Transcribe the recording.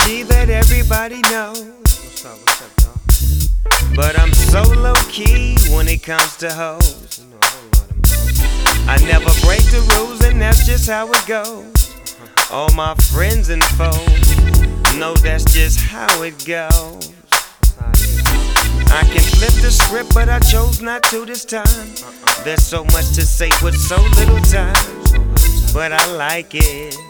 G that everybody knows. What's up, dawg? But I'm so low key when it comes to hoes. You know a whole lot of them. I never break the rules, and that's just how it goes. All my friends and foes know that's just how it goes. I can flip the script, but I chose not to this time. There's so much to say with so little time, but I like it.